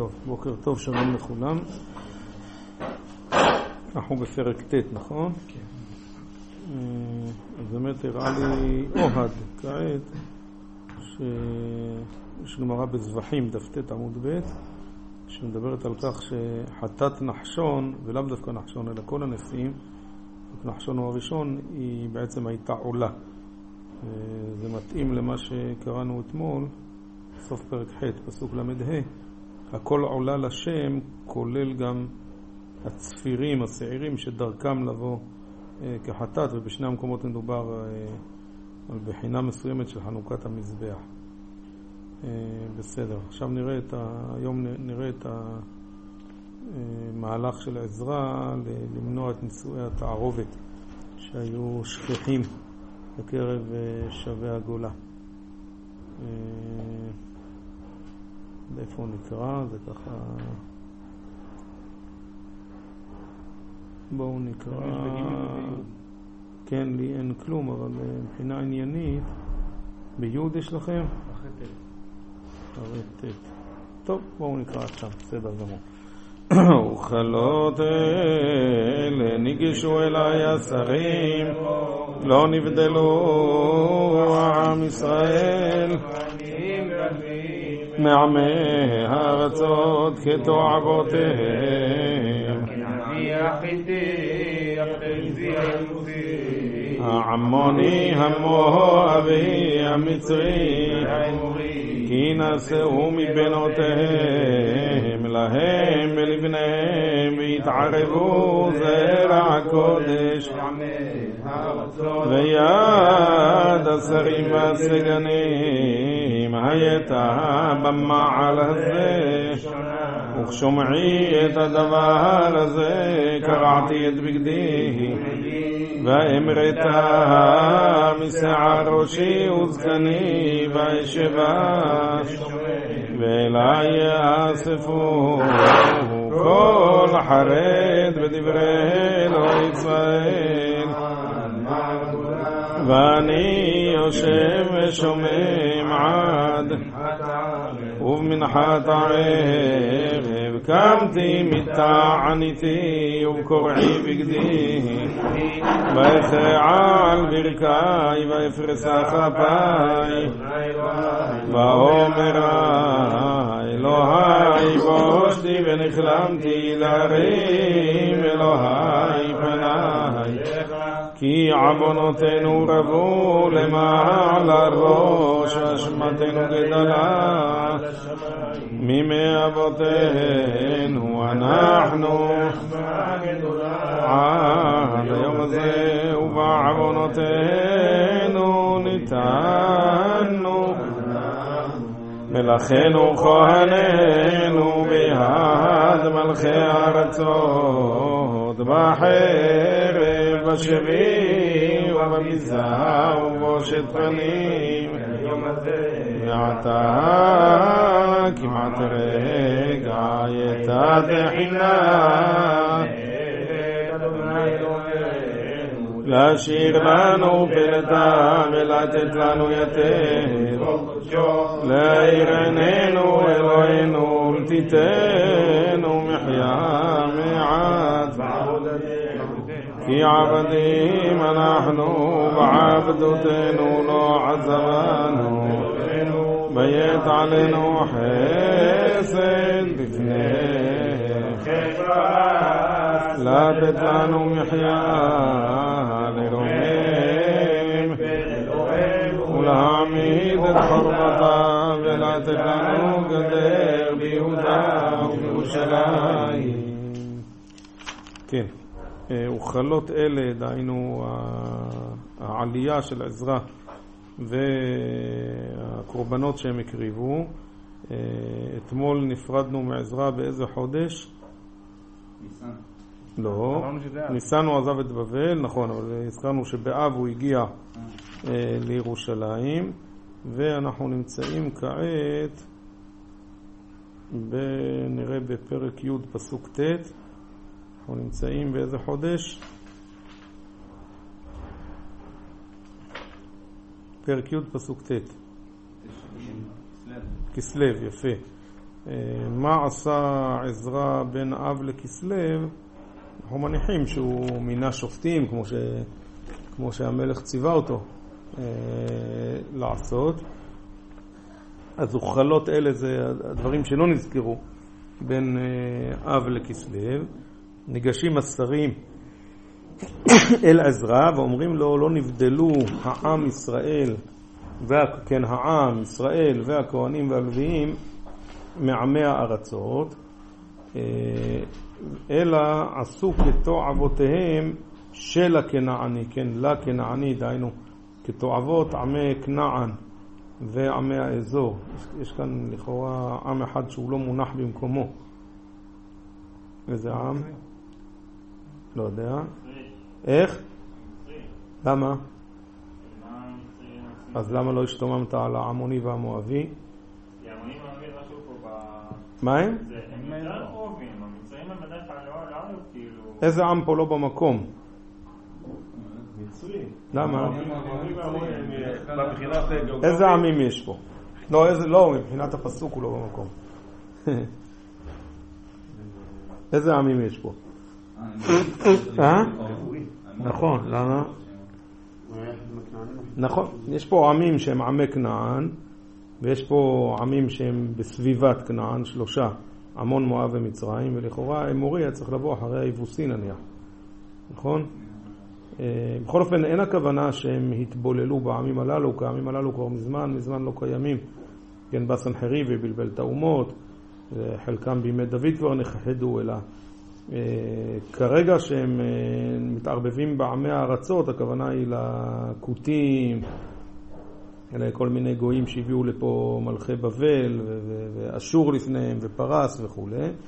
טוב, בוקר טוב, שלום לכולם. אנחנו בפרק ט', נכון? כן. אז באמת הראה לי אוהד כעת שיש גמרא בזבחים, דף ט' עמוד ב', שמדברת על כך שחטאת נחשון, ולאו דווקא נחשון אלא כל הנשיאים, נחשון הוא הראשון, היא בעצם הייתה עולה. זה מתאים למה שקראנו אתמול, סוף פרק ח', פסוק למדה, הכל עולה לשם, כולל גם הצפירים, השעירים, שדרכם לבוא כחטאת, ובשני המקומות מדובר על בחינה מסוימת של חנוכת המזבח. בסדר, עכשיו היום נראה את המהלך של עזרא למנוע את נישואי התערובת שהיו שכיחים בקרב שבי הגולה. איפה נקרא? זה ככה... בואו נקרא... כן, לי אין כלום, אבל מבחינה עניינית ביוד יש לכם? אחרי ט'. טוב, בואו נקרא עכשיו, בסדר גמור. וכלות אלה ניגשו אליי השרים, לא נבדלו עם ישראל מעמי הארצות כתועבותיהם, העמוני המואבי המצרי, כי נשאו מבנותיהם להם ולבניהם והתערבו זרע הקודש, ויד השרים והסגנים הייתה במעל הזה, וכשומעי את הדבר הזה קרעתי את בגדי ואמרתה משיער ראשי וזקני ואשבה, ואלי יאספו כל החרד בדברי אלוהי ישראל, ואני יושב ושומם עד ובמנחת הערב קמתי מתעניתי ובקורעי בגדי ואכרע על ברכי ואפרסה כפיי ואומר אלוהי בושתי ונכלמתי להרים אלוהי פניי, כי עוונותינו רבו למעלה ראש ואשמתנו גדולה מימי אבותינו, אנחנו עד היום הזה ובעוונותינו ניתנו מלאכינו כהנינו ביד מלכי הארצות, בחרב בשבי ובביזה ובושת פנים, ועתה כמעט רגע יתה תחינה להשאיר לנו פלטה ולתת לנו יתד, להאיר עינינו אלוהינו ולתיתנו מחיה מעט, כי עבדים אנחנו בעבדותנו לא עזבנו, בית עלינו חסד בפניך, לתת לנו מחיה לרומם ולהעמיד את חורבתה ולתת לנו גדר ביהודה ובירושלים. כן, וכלות אלה, דהיינו העלייה של עזרא והקורבנות שהם הקריבו. אתמול נפרדנו מעזרא באיזה חודש? ניסן. לא, ניסן הוא עזב את בבל, נכון, אבל הזכרנו שבאב הוא הגיע לירושלים, ואנחנו נמצאים כעת נראה בפרק י' פסוק ט'. אנחנו נמצאים באיזה חודש? פרק י' פסוק ט'. כסלו, יפה. מה עשה עזרא בן אב לכסלו? אנחנו מניחים שהוא מינה שופטים כמו שהמלך ציווה אותו לעשות. אז אוכלות אלה זה הדברים שלא נזכרו בין אב לכסלו. ניגשים השרים אל עזרא ואומרים לו, לא נבדלו העם ישראל, כן, העם ישראל והכהנים והלוויים מעמי הארצות, אלא עשו כתועבותיהם של הכנעני, כן, לכנעני, דהיינו כתועבות עמי כנען ועמי האזור. יש כאן לכאורה עם אחד שהוא לא מונח במקומו. איזה עם? לא יודע. איך? למה? אז למה לא השתוממת על העמוני והמואבי? כי העמוני והמואבי רשו פה מה הם? הם יותר קרובים, המצרים הם בדרך כלל לא כאילו... איזה עם פה לא במקום? מצרים. למה? איזה עמים יש פה? לא, מבחינת הפסוק הוא לא במקום. איזה עמים יש פה? נכון, למה? נכון, יש פה עמים שהם עמי כנען, ויש פה עמים שהם בסביבת כנען, 3, עמון, מואב ומצרים, ולכאורה אמורי היה צריך לבוא אחרי היבוסי נניח, נכון? בכל אופן אין הכוונה שהם התבוללו בעמים הללו, כי העמים הללו כבר מזמן לא קיימים. כן, בא סנחריב ובלבל את האומות, חלקם בימי דוד כבר נכחדו, אלא כרגע שהם מתערבבים בעמי הארצות, הכוונה היא לקוטים, אלה כל מיני גויים שהביאו לפה מלכי בבל ואשור לפניהם ופרס וכו',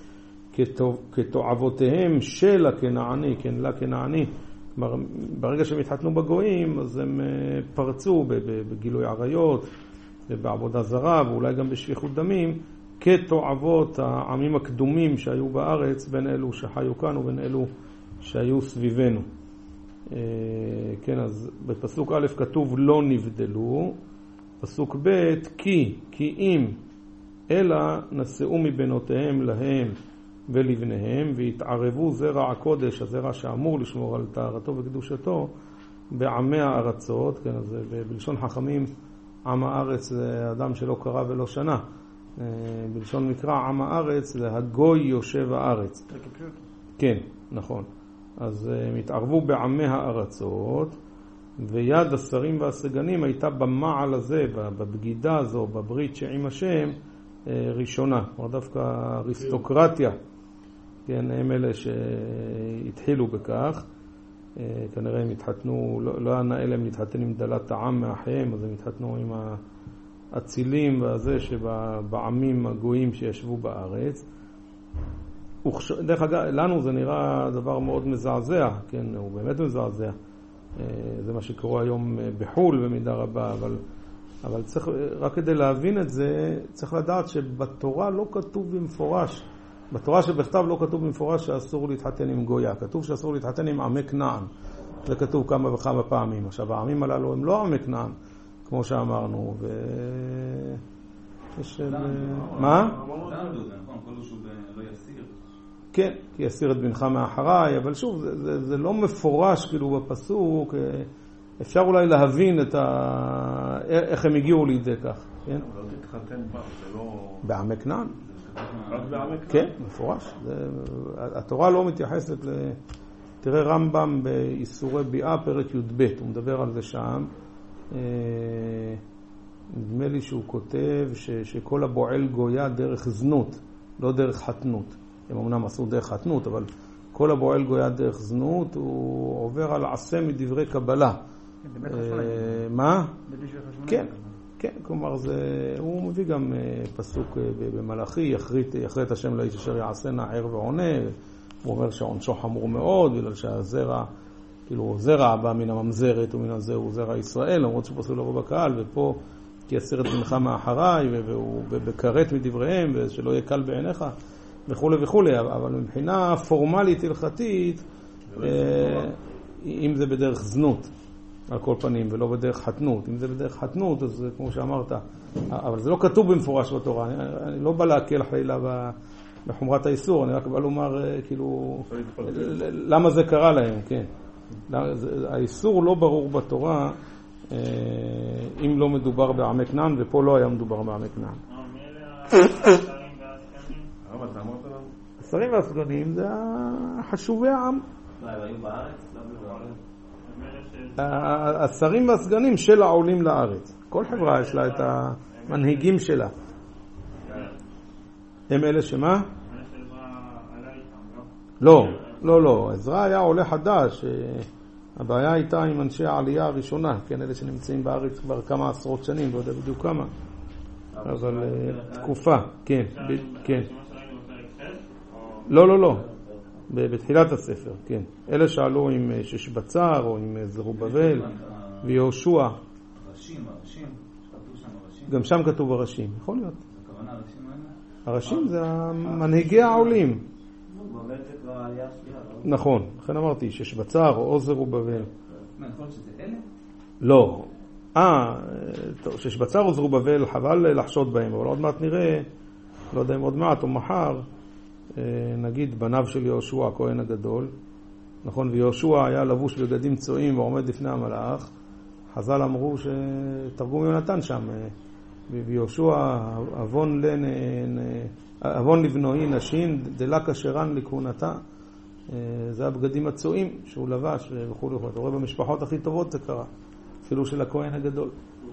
כתועבותיהם של הכנעני, כן, לכנעני. ברגע שהם התחתנו בגויים, אז הם פרצו בגילוי עריות ובעבודה זרה ואולי גם בשפיכות דמים, כתועבות העמים הקדומים שהיו בארץ, בין אלו שחיו כאן ובין אלו שהיו סביבנו. כן, אז בפסוק א' כתוב לא נבדלו, פסוק ב' כי אם אלא נשאו מבנותיהם להם ולבניהם, והתערבו זרע הקודש, הזרע שאמור לשמור על טהרתו וקדושתו, בעמי הארצות. כן, אז בלשון חכמים עם הארץ זה אדם שלא קרא ולא שנה. בלשון מקרא עם הארץ זה הגוי יושב הארץ. כן, נכון. אז הם התערבו בעמי הארצות, ויד השרים והסגנים הייתה במעל הזה, בבגידה הזו, בברית שעם השם, ראשונה. כלומר דווקא אריסטוקרטיה, כן, הם אלה שהתחילו בכך. כנראה הם התחתנו, לא היה נאה להם להתחתן עם דלת העם מאחיהם, אז הם התחתנו עם האצילים והזה שבעמים הגויים שישבו בארץ. דרך אגב, לנו זה נראה דבר מאוד מזעזע, כן, הוא באמת מזעזע. זה מה שקורה היום בחול במידה רבה, אבל צריך, רק כדי להבין את זה, צריך לדעת שבתורה לא כתוב במפורש, בתורה שבכתב לא כתוב במפורש שאסור להתחתן עם גויה, כתוב שאסור להתחתן עם עמי כנען, זה כתוב כמה וכמה פעמים. עכשיו, העמים הללו הם לא עמי כנען, כמו שאמרנו, יש... מה? כן, כי יסיר את בנך מאחריי, אבל שוב, זה לא מפורש כאילו בפסוק, אפשר אולי להבין איך הם הגיעו לידי כך, כן? אבל לא תתחתן בה, זה לא... בעמי כנען? רק בעמי כנען? כן, מפורש. התורה לא מתייחסת תראה רמב"ם באיסורי ביאה, פרק י"ב, הוא מדבר על זה שם. נדמה לי שהוא כותב שכל הבועל גויה דרך זנות, לא דרך חתנות. הם אמנם עשו דרך חתנות, אבל כל הבועל גויה דרך זנות, הוא עובר על עשה מדברי קבלה. מה? כן, כן, כלומר הוא מביא גם פסוק במלאכי, יחרית השם לאיש אשר יעשנה ער ועונה, הוא אומר שהעונשו חמור מאוד, בגלל שהזרע, כאילו זרע בא מן הממזרת ומן הזה הוא זרע ישראל, למרות שפסוק לבוא בקהל, ופה כי יסיר את בנך מאחריי, והוא בקראת מדבריהם, ושלא יהיה קל בעיניך, וכו' וכו', אבל מבחינה פורמלית הלכתית, אם זה בדרך זנות, על כל פנים, ולא בדרך חתנות. אם זה בדרך חתנות, אז כמו שאמרת, אבל זה לא כתוב במפורש בתורה. אני לא בא להקל חלילה בחומרת האיסור, אני רק בא לומר, כאילו, למה זה קרה להם, כן. האיסור לא ברור בתורה, אם לא מדובר בעמי כנען, ופה לא היה מדובר בעמי כנען. השרים והסגנים זה חשובי העם. היו בארץ? השרים והסגנים של העולים לארץ. כל חברה יש לה את המנהיגים שלה. הם אלה שמה? לא. עזרא היה עולה חדש. הבעיה הייתה עם אנשי העלייה הראשונה, כן, אלה שנמצאים בארץ כבר כמה עשרות שנים, לא יודע בדיוק כמה. אבל תקופה, כן. לא. בתחילת הספר, כן. אלה שעלו עם ששבצר או עם זרובבל ויהושע. גם שם כתוב הראשים, יכול להיות. הראשים זה מנהיגי העולים. נכון, לכן אמרתי ששבצר או עוזר ובבל. לא. ששבצר או זרובבל חבל לחשוד בהם, אבל עוד מעט נראה, לא יודע אם עוד מעט או מחר, נגיד בניו של יהושע, הכהן הגדול, נכון, ויהושע היה לבוש בגדים צועים ועומד לפני המלאך. חז"ל אמרו שתרגום יונתן שם, ויהושע אבון לבנוהי נשין דלה כשרן לכהונתה. זה הבגדים הצועים שהוא לבש וכו'. אתה רואה במשפחות הכי טובות זה קרה, אפילו של הכהן הגדול.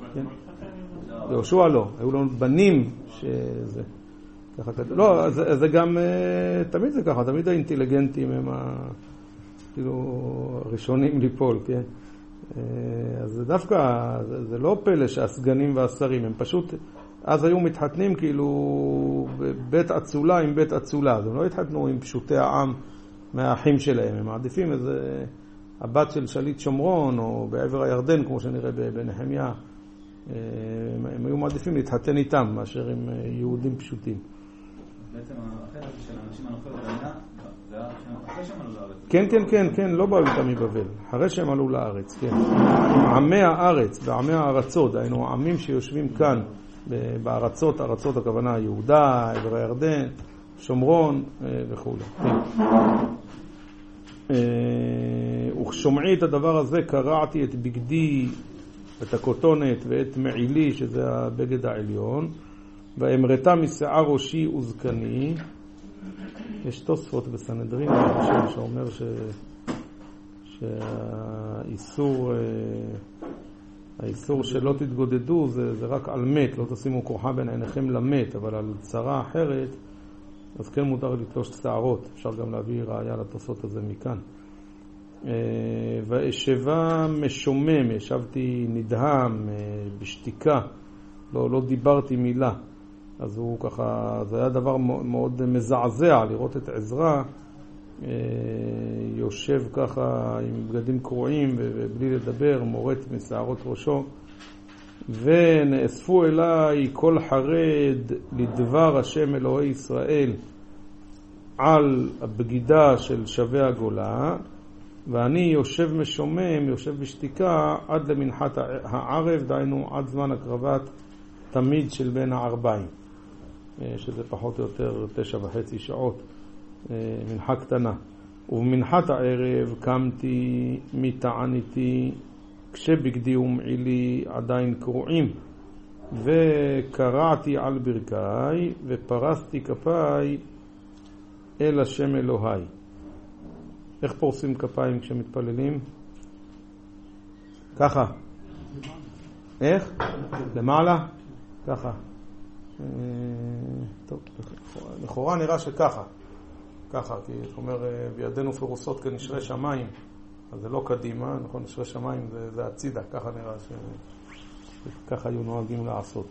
יהושע לא, היו לנו בנים שזה לא, זה גם תמיד זה ככה, תמיד האינטליגנטים הם כאילו הראשונים ליפול, כן? אז זה דווקא, זה לא פלא שהסגנים והשרים, הם פשוט, אז היו מתחתנים כאילו בית אצולה עם בית אצולה, אז הם לא התחתנו עם פשוטי העם מהאחים שלהם, הם מעדיפים איזה הבת של שליט שומרון או בעבר הירדן, כמו שנראה בנחמיה, הם היו מעדיפים להתחתן איתם מאשר עם יהודים פשוטים. בעצם החלק של האנשים הנופל במדינה, זה היה אחרי שהם עלו לארץ. כן, לא באו איתם מבבל, אחרי שהם עלו לארץ, כן. עמי הארץ ועמי הארצות, היינו העמים שיושבים כאן בארצות, ארצות הכוונה יהודה, עבר הירדן, שומרון וכו'. וכשומעי את הדבר הזה קרעתי את בגדי, את הכותונת ואת מעילי, שזה הבגד העליון, ואמרתה משיער ראשי וזקני. יש תוספות בסנהדרין שאומר שהאיסור שלא תתגודדו זה רק על מת, לא תשימו כוחה בין עיניכם למת, אבל על צרה אחרת אז כן מותר לתלוש שערות. אפשר גם להביא ראיה לתוספות הזה מכאן. ואשבה משומם, ישבתי נדהם בשתיקה, לא דיברתי מילה. אז הוא ככה, זה היה דבר מאוד מזעזע לראות את עזרא יושב ככה עם בגדים קרועים ובלי לדבר, מורט משערות ראשו. ונאספו אליי כל חרד לדבר השם אלוהי ישראל על הבגידה של שווה הגולה, ואני יושב משומם, יושב בשתיקה עד למנחת הערב, דהיינו עד זמן הקרבת תמיד של בין הערביים, שזה פחות או יותר 9.5 שעות, מנחה קטנה. ובמנחת הערב קמתי מתעניתי כשבגדי ומעילי עדיין קרועים, וקרעתי על ברכיי ופרסתי כפיי אל השם אלוהי. איך פורסים כפיים כשמתפללים? ככה. איך? למעלה? ככה. טוב, לכאורה נראה שככה. ככה, כי זאת אומרת, בידינו פרוסות כנשרי שמיים, אז זה לא קדימה, נכון, נשרי שמיים זה הצידה, ככה נראה ככה היו נוהגים לעשות.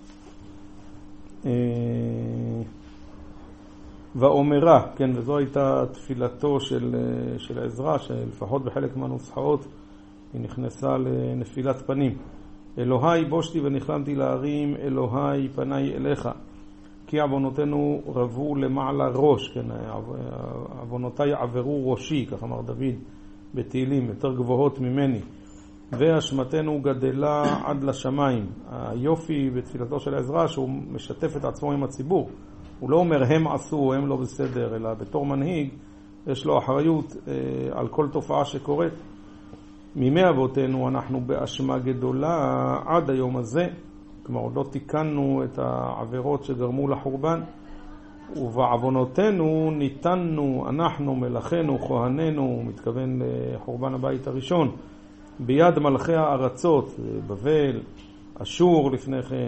ואומרה, כן, וזו הייתה תפילתו של עזרא, שלפחות בחלק מהנוסחאות היא נכנסה לנפילת פנים. אלוהי בושתי ונכלמתי להרים, אלוהי פניי אליך, כי עוונותינו רבו למעלה ראש, כן, עוונותיי עברו ראשי, כך אמר דוד בתהילים, יותר גבוהות ממני. והשמתנו גדלה עד לשמיים. היופי בתפילתו של עזרא שהוא משתף את עצמו עם הציבור. הוא לא אומר הם עשו, הם לא בסדר, אלא בתור מנהיג יש לו אחריות על כל תופעה שקורית. מימי אבותינו אנחנו באשמה גדולה עד היום הזה, כלומר עוד לא תיקנו את העבירות שגרמו לחורבן, ובעוונותינו ניתנו אנחנו מלאכינו כהנינו, מתכוון לחורבן הבית הראשון, ביד מלכי הארצות, בבל, אשור לפני כן,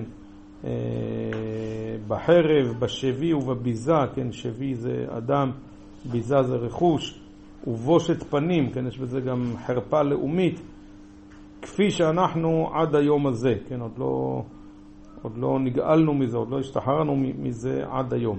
בחרב, בשבי ובביזה, כן, שבי זה אדם, ביזה זה רכוש, ובושת פנים, כן, יש בזה גם חרפה לאומית, כפי שאנחנו עד היום הזה, כן, עוד לא נגאלנו מזה, עוד לא השתחררנו מזה עד היום.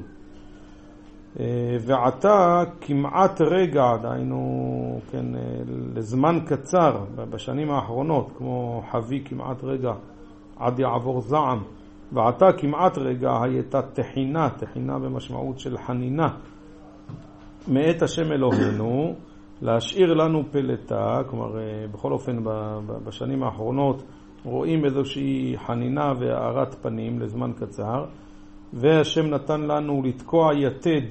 ועתה כמעט רגע, דהיינו, כן, לזמן קצר בשנים האחרונות, כמו חבי כמעט רגע עד יעבור זעם, ועתה כמעט רגע הייתה תחינה, תחינה במשמעות של חנינה, מאת השם אלוהינו, להשאיר לנו פלטה, כלומר בכל אופן בשנים האחרונות רואים איזושהי חנינה והארת פנים לזמן קצר, והשם נתן לנו לתקוע יתד.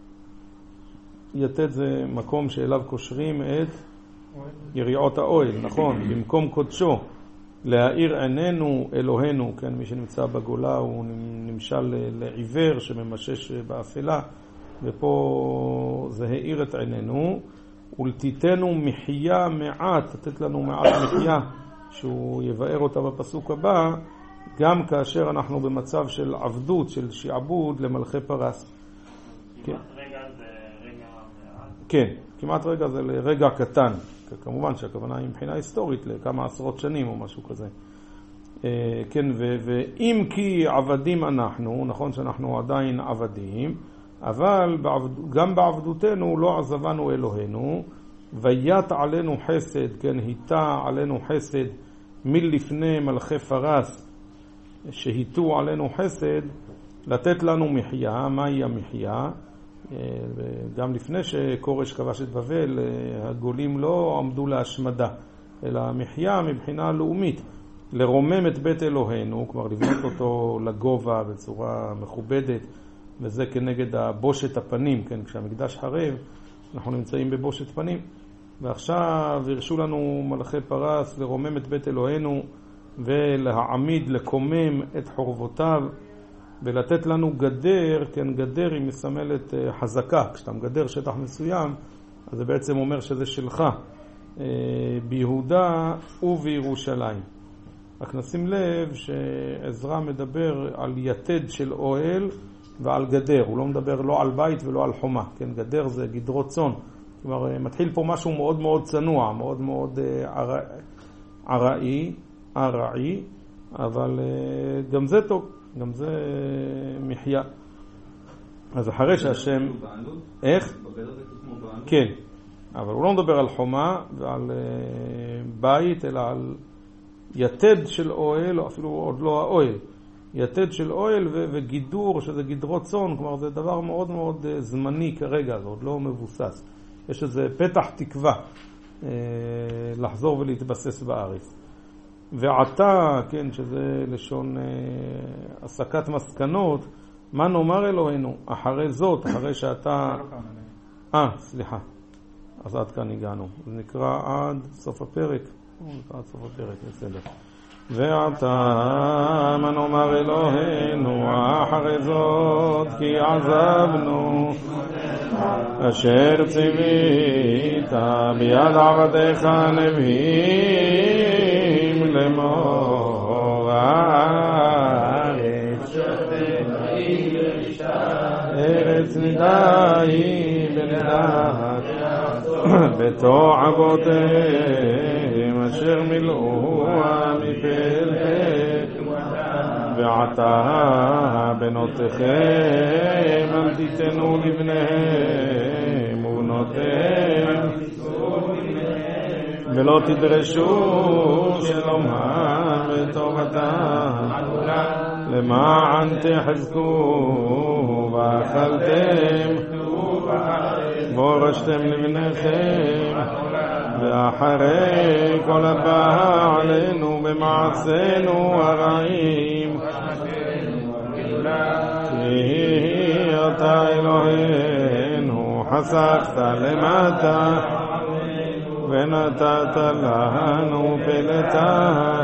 יתד זה מקום שאליו קושרים את יריעות האוהל, נכון, במקום קודשו, להאיר עינינו אלוהינו, כן, מי שנמצא בגולה הוא נמשל לעיוור שממשש באפלה, ופה זה האיר את עינינו, ולתיתנו מחיה מעט, לתת לנו מעט מחיה, שהוא יבאר אותה בפסוק הבא, גם כאשר אנחנו במצב של עבדות, של שעבוד למלכי פרס. כמעט רגע זה רגע מעט? כן, כמעט רגע זה לרגע קטן. כמובן שהכוונה היא מבחינה היסטורית לכמה עשרות שנים או משהו כזה. כן, ואם כי עבדים אנחנו, נכון שאנחנו עדיין עבדים, אבל גם בעבדותנו לא עזבנו אלוהינו, וית עלינו חסד, כן, היתה עלינו חסד מלפני מלכי פרס, שהיתו עלינו חסד, לתת לנו מחיה. מהי המחיה? גם לפני שקורש כבש את בבל, הגולים לא עמדו להשמדה, אלא המחיה מבחינה לאומית, לרומם את בית אלוהינו, כלומר לבנות אותו לגובה בצורה מכובדת, וזה כנגד הבושת הפנים, כן, כשהמקדש חרב, אנחנו נמצאים בבושת פנים, ועכשיו הרשו לנו מלכי פרס לרומם את בית אלוהינו, ולהעמיד, לקומם את חורבותיו, ולתת לנו גדר, כן, גדר היא מסמלת חזקה, כשאתה מגדר שטח מסוים, אז זה בעצם אומר שזה שלך, ביהודה ובירושלים. רק נשים לב שעזרא מדבר על יתד של אוהל ועל גדר, הוא לא מדבר לא על בית ולא על חומה, כן, גדר זה גדרות צאן, כלומר מתחיל פה משהו מאוד מאוד צנוע, מאוד מאוד עראי, אבל גם זה טוב, גם זה מחיה. אז אחרי שהשם... איך? כן, אבל הוא לא מדבר על חומה ועל בית, אלא על יתד של אוהל, או אפילו עוד לא האוהל, יתד של אוהל וגידור, שזה גדרות צאן, כלומר זה דבר מאוד מאוד זמני כרגע, זה עוד לא מבוסס. יש איזה פתח תקווה לחזור ולהתבסס בארץ. ועתה, כן, שזה לשון הסקת מסקנות, מה נאמר אלוהינו? אחרי זאת, אחרי שאתה... סליחה. אז עד כאן הגענו. זה נקרא עד סוף הפרק. עד סוף הפרק, בסדר. ועתה, מה נאמר אלוהינו? אחרי זאת, כי עזבנו אשר ציווית ביד עבדיך הנביאים לאמור הארץ ארץ נידה היא בנדעת בתוך אבותיהם אשר מילאוה מפלפל ועתה בנותיכם אל תיתנו לבניהם ובנותיהם ולא תדרשו שלומם וטובתם למען תחזקו ואכלתם והורשתם לבניכם ואחרי כל הבא עלינו במעשינו הרעים, כי אתה אלוהינו חסכת למטה ונתת לנו פלטה,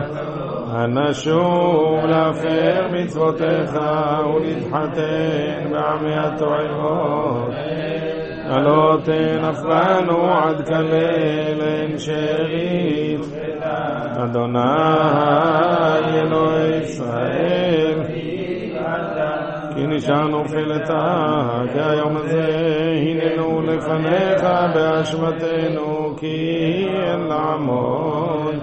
הנשוב להפר מצוותיך ולהתחתן בעמי התועבות, הלא תנפנו עד כלל אין שארית. אדוני אלוהי ישראל, כי נשארנו פלטה, כי היום הזה הננו לפניך באשמתנו, כי אין לעמוד.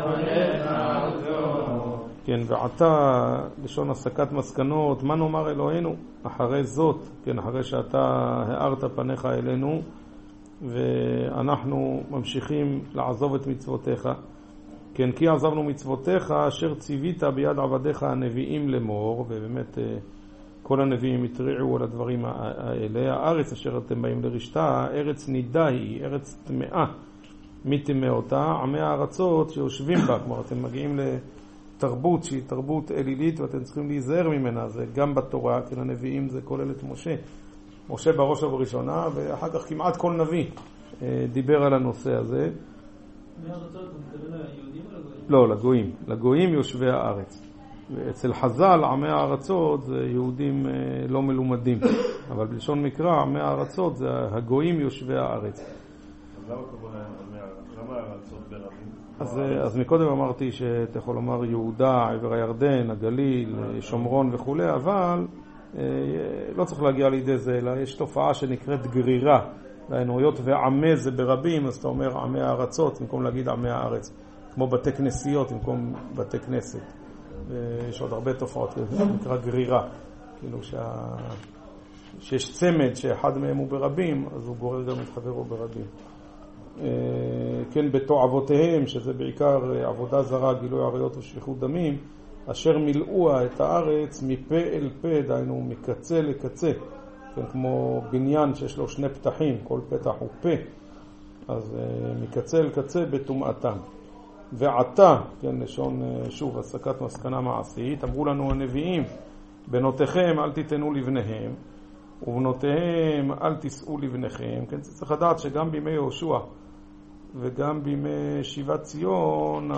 כן, ועתה לשון הסקת מסקנות, מה נאמר אלוהינו אחרי זאת, כן, אחרי שאתה הארת פניך אלינו ואנחנו ממשיכים לעזוב את מצוותיך, כן, כי עזבנו מצוותיך אשר ציווית ביד עבדיך הנביאים לאמור, ובאמת כל הנביאים התריעו על הדברים האלה. הארץ אשר אתם באים לרשתה, ארץ נידה היא, ארץ טמאה, מי טמא אותה? עמי הארצות שיושבים בה. כלומר, אתם מגיעים לתרבות שהיא תרבות אלילית ואתם צריכים להיזהר ממנה. זה גם בתורה, כן, הנביאים זה כולל את משה בראש ובראשונה, ואחר כך כמעט כל נביא דיבר על הנושא הזה. עמי הארצות, אתה מדבר ליהודים או לגויים? לא, לגויים. לגויים יושבי הארץ. ואצל חז"ל עמי הארצות זה יהודים לא מלומדים, אבל בלשון מקרא עמי הארצות זה הגויים יושבי הארץ. למה הארצות ברבים? אז מקודם אמרתי שאתה יכול לומר יהודה, עבר הירדן, הגליל, שומרון וכו', אבל לא צריך להגיע לידי זה, אלא יש תופעה שנקראת גרירה. היות ועמי זה ברבים, אז אתה אומר עמי הארצות במקום להגיד עמי הארץ, כמו בתי כנסיות במקום בתי כנסת. יש עוד הרבה תופעות, זה נקרא גרירה, כאילו שיש צמד שאחד מהם הוא ברבים, אז הוא גורר גם את חברו ברבים. כן, בתועבותיהם, שזה בעיקר עבודה זרה, גילוי עריות ושפיכות דמים, אשר מילאוה את הארץ מפה אל פה, דהיינו מקצה לקצה, כן, כמו בניין שיש לו שני פתחים, כל פתח הוא פה, אז מקצה אל קצה בטומאתם. ועתה, כן, לשון שוב הסקת מסקנה מעשית, אמרו לנו הנביאים, בנותיכם אל תיתנו לבניהם ובנותיהם אל תישאו לבניכם. כן, צריך לדעת שגם בימי יהושע וגם בימי שיבת ציון,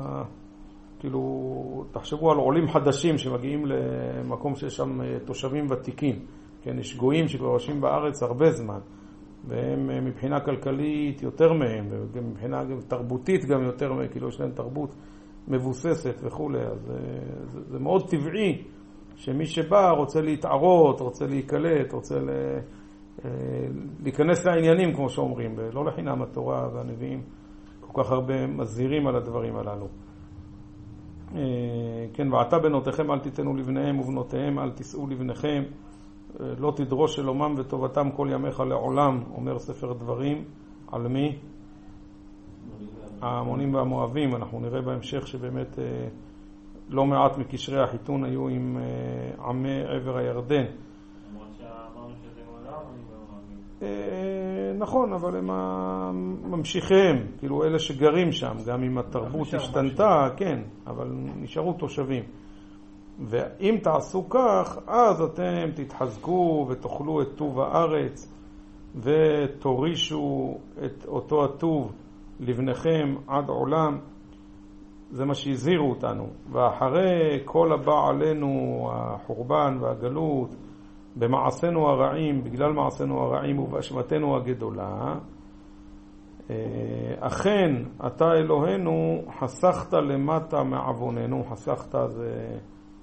כאילו תחשבו על עולים חדשים שמגיעים למקום שיש שם תושבים ותיקים, כן, יש גויים שכבר יושבים בארץ הרבה זמן והם מבחינה כלכלית יותר מהם, ומבחינה תרבותית גם יותר מהם, כאילו יש להם תרבות מבוססת וכו'. אז זה מאוד טבעי שמי שבא רוצה להתערות, רוצה להיקלט, רוצה להיכנס לעניינים כמו שאומרים, ולא לחינם התורה והנביאים כל כך הרבה מזהירים על הדברים הללו. כן, ועתה בנותיכם אל תיתנו לבניהם ובנותיהם אל תישאו לבניכם, לא תדרוש שלומם וטובתם כל ימיך לעולם, אומר ספר דברים. על מי? העמונים והמואבים. אנחנו נראה בהמשך שבאמת לא מעט מקשרי החיתון היו עם עמי עבר הירדן. למרות שאמרנו שזה מעולם עמונים והמואבים. נכון, אבל הם ממשיכיהם, כאילו אלה שגרים שם, גם אם התרבות השתנתה, כן, אבל נשארו תושבים. ואם תעשו כך, אז אתם תתחזקו ותאכלו את טוב הארץ ותורישו את אותו הטוב לבניכם עד עולם. זה מה שהזהירו אותנו. ואחרי כל הבא עלינו החורבן והגלות במעשינו הרעים, בגלל מעשינו הרעים ובאשמתנו הגדולה, אכן אתה אלוהינו חסכת למטה מעווננו. חסכת זה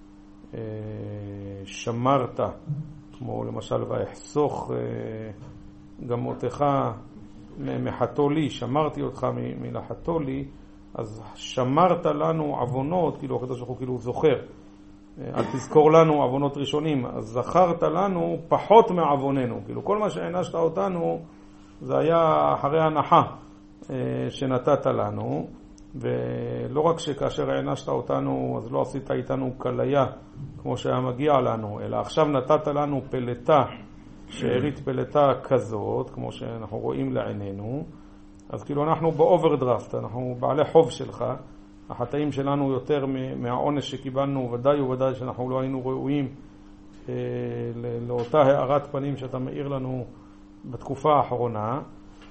שמרת, כמו למשל ויחסוך גמותיך מחתו לי, שמרתי אותך מלחתו לי. אז שמרת לנו עוונות, כאילו הקדוש ברוך הוא כאילו זוכר, אל תזכור לנו עוונות ראשונים, אז זכרת לנו פחות מעווננו, כאילו כל מה שהענשת אותנו זה היה אחרי הנחה שנתת לנו. ולא רק שכאשר הענשת אותנו אז לא עשית איתנו קליה כמו שהיה מגיע לנו, אלא עכשיו נתת לנו פלטה, שארית פלטה כזאת כמו שאנחנו רואים לעינינו. אז כאילו אנחנו באוברדרפט, אנחנו בעלי חוב שלך, החטאים שלנו יותר מהעונש שקיבלנו, ודאי וודאי שאנחנו לא היינו ראויים לאותה הערת פנים שאתה מאיר לנו בתקופה האחרונה.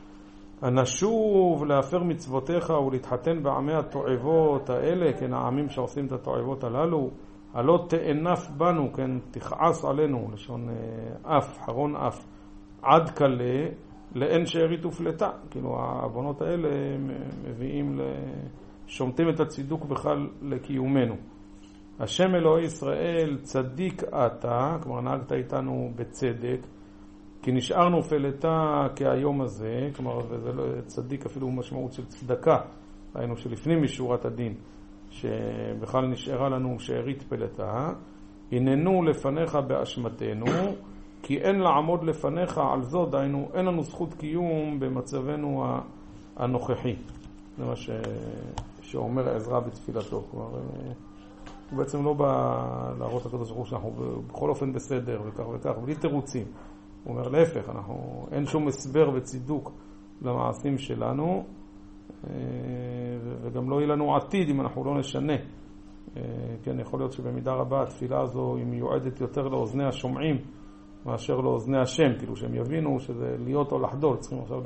נשוב להפר מצוותיך ולהתחתן בעמי התועבות האלה, כן, העמים שעושים את התועבות הללו, הלא תאנף בנו, כן, תכעס עלינו, לשון אף, חרון אף, עד כלה לאין שארית ופלטה. כאילו העוונות האלה מביאים, שומטים את הצידוק בכלל לקיומנו. השם אלוהי ישראל צדיק אתה, כלומר נהגת איתנו בצדק, כי נשארנו פלטה כהיום הזה, כלומר וזה לא צדיק אפילו משמעות של צדקה, ראינו שלפנים משורת הדין, שבכלל נשארה לנו שארית פלטה, הננו לפניך באשמתנו, כי אין לעמוד לפניך על זאת, דיינו אין לנו זכות קיום במצבנו הנוכחי. זה מה שאומר עזרא בתפילתו, כלומר הוא בעצם לא בא להראות לקדוש ברוך הוא שאנחנו בכל אופן בסדר וכך וכך, בלי תירוצים. הוא אומר להפך, אין שום הסבר וצידוק למעשים שלנו, וגם לא יהיה לנו עתיד אם אנחנו לא נשנה. כן, יכול להיות שבמידה רבה התפילה הזו היא מיועדת יותר לאוזני השומעים מאשר לאוזני השם, כאילו שהם יבינו שזה להיות או לחדול, צריכים עכשיו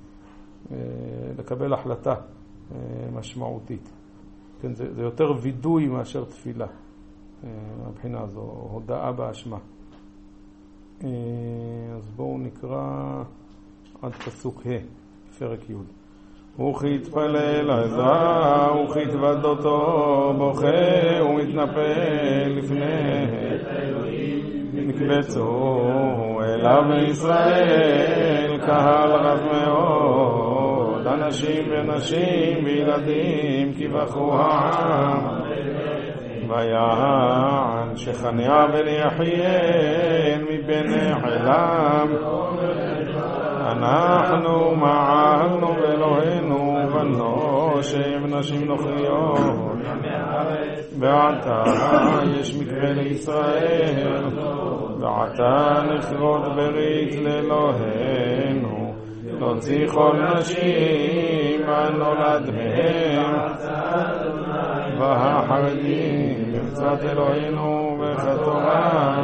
לקבל החלטה משמעותית. כן, זה יותר וידוי מאשר תפילה. מבחינה הזו, הודעה באשמה. אז בואו נקרא עד פסוק ה', פרק י'. וכתפלל עזרא וכתוודותו בוכה ומתנפל לפני נקבצו אליו מישראל קהל רב מאוד, אנשים ונשים וילדים כי בכו העם. ויען שחניה בן יחיאל מבני חילם, אנחנו מעלנו באלוהינו בנושים נשים נוכריות, ועתה יש מקווה לישראל, ועתה נכרות ברית לאלוהינו, להוציא כל נשים הנולד מהם, והחרדים במצוות אלוהינו וכתורה,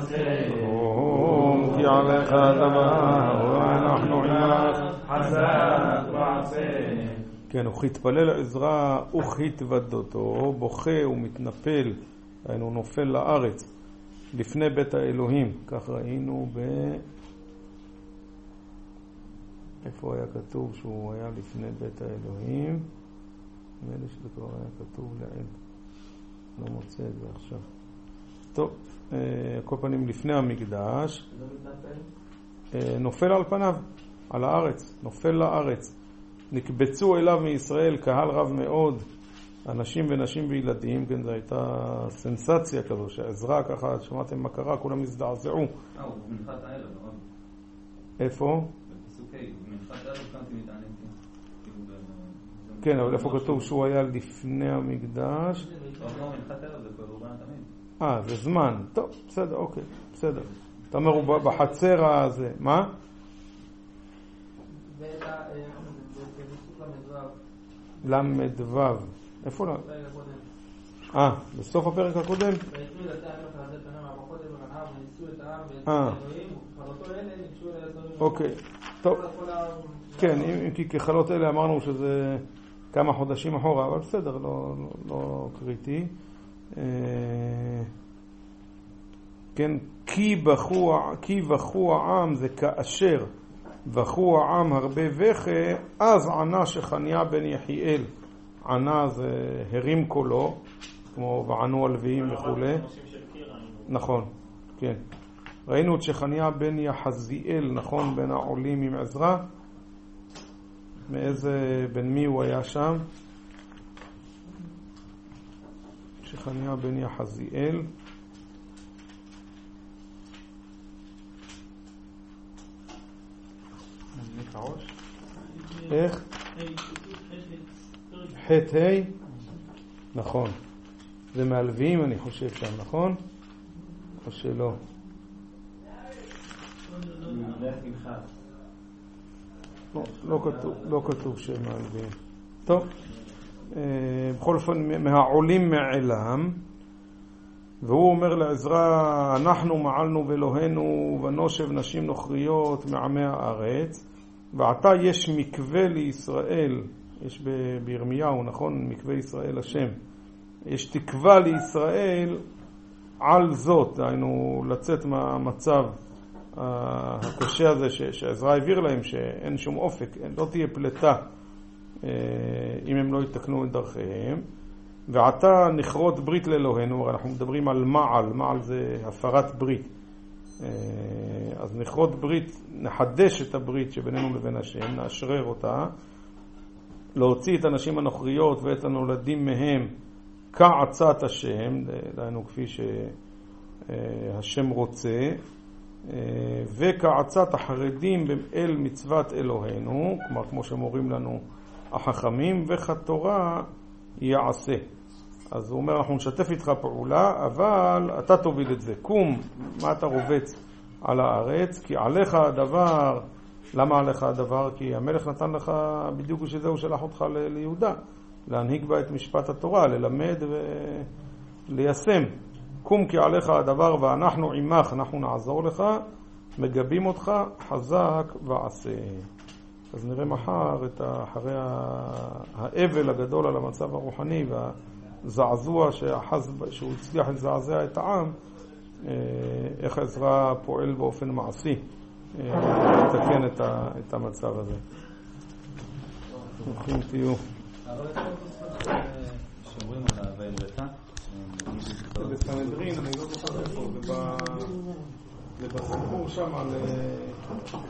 כי עליך הדבר ואנחנו עמך חזק ועשה. כן, וכתפלל עזרא וכתוודותו, בוכה ומתנפל, היינו נופל לארץ לפני בית האלוהים. כך ראינו איפה היה כתוב שהוא היה לפני בית האלוהים? נדמה שזה כבר היה כתוב לעיל, לא מוצא את זה עכשיו. טוב, כל פנים לפני המקדש נופל על פניו, על הארץ, נופל לארץ. נקבצו אליו מישראל קהל רב מאוד, אנשים ונשים וילדים. כן, זו הייתה סנסציה כזו שעזרא ככה, שמעתם מה קרה, כולם הזדעזעו. הוא מנחת הערב, נכון? איפה? בפסוק ה', מנחת הערב קמתי מתעניינתי. כן, אבל איפה כתוב שהוא היה לפני המקדש? לא, מנחת הערב זה קורבן תמיד. זה זמן. טוב, בסדר, אוקיי, בסדר. אתה אומר, הוא בחצר הזה. מה? למדו. איפה לא? בסוף הפרק הקודם? אוקיי, טוב. כן, כי כחלות אלה אמרנו שזה כמה חודשים אחורה, אבל בסדר, לא קריטי. כן, כי בכו העם זה כאשר בכו העם הרבה וכה, אז ענה שחניה בן יחיאל. ענה זה הרים קולו, כמו וענו הלוויים וכו'. נכון, כן. ראינו את שחניה בן יחזיאל, נכון, בין העולים עם עזרא. בין מי הוא היה שם? שחניה בן יחזיאל. איך? חטא ה', נכון. זה מהלוויים אני חושב שם, נכון? או שלא? לא כתוב שהם הלוויים. טוב, בכל אופן מהעולים מעלם, והוא אומר לעזרא, אנחנו מעלנו באלוהינו ונושב נשים נוכריות מעמי הארץ, ועתה יש מקווה לישראל, יש בירמיהו, נכון? מקווה ישראל השם. יש תקווה לישראל על זאת, דהיינו לצאת מהמצב הקשה הזה שעזרא העביר להם, שאין שום אופק, לא תהיה פלטה אם הם לא יתקנו את דרכיהם. ועתה נכרות ברית לאלוהינו, אנחנו מדברים על מעל, מעל זה הפרת ברית. אז נכרות ברית, נחדש את הברית שבינינו לבין השם, נאשרר אותה, להוציא את הנשים הנוכריות ואת הנולדים מהם כעצת השם, דהיינו כפי שהשם רוצה, וכעצת החרדים אל מצוות אלוהינו, כלומר כמו שמורים לנו החכמים, וכתורה יעשה. אז הוא אומר, אנחנו נשתף איתך פעולה, אבל אתה תוביל את זה. קום, מה אתה רובץ על הארץ? כי עליך הדבר. למה עליך הדבר? כי המלך נתן לך בדיוק בשביל הוא שלח אותך ליהודה, להנהיג בה את משפט התורה, ללמד וליישם. קום כי עליך הדבר ואנחנו עמך, אנחנו נעזור לך, מגבים אותך, חזק ועשה. אז נראה מחר אחרי האבל הגדול על המצב הרוחני והזעזוע שהוא הצליח לזעזע את העם, איך עזרא פועל באופן מעשי לתקן את המצב הזה. ברוכים תהיו. שומרים על ואמרתה? זה בסנהדרין, אני לא זוכר איפה, זה בסיפור שם על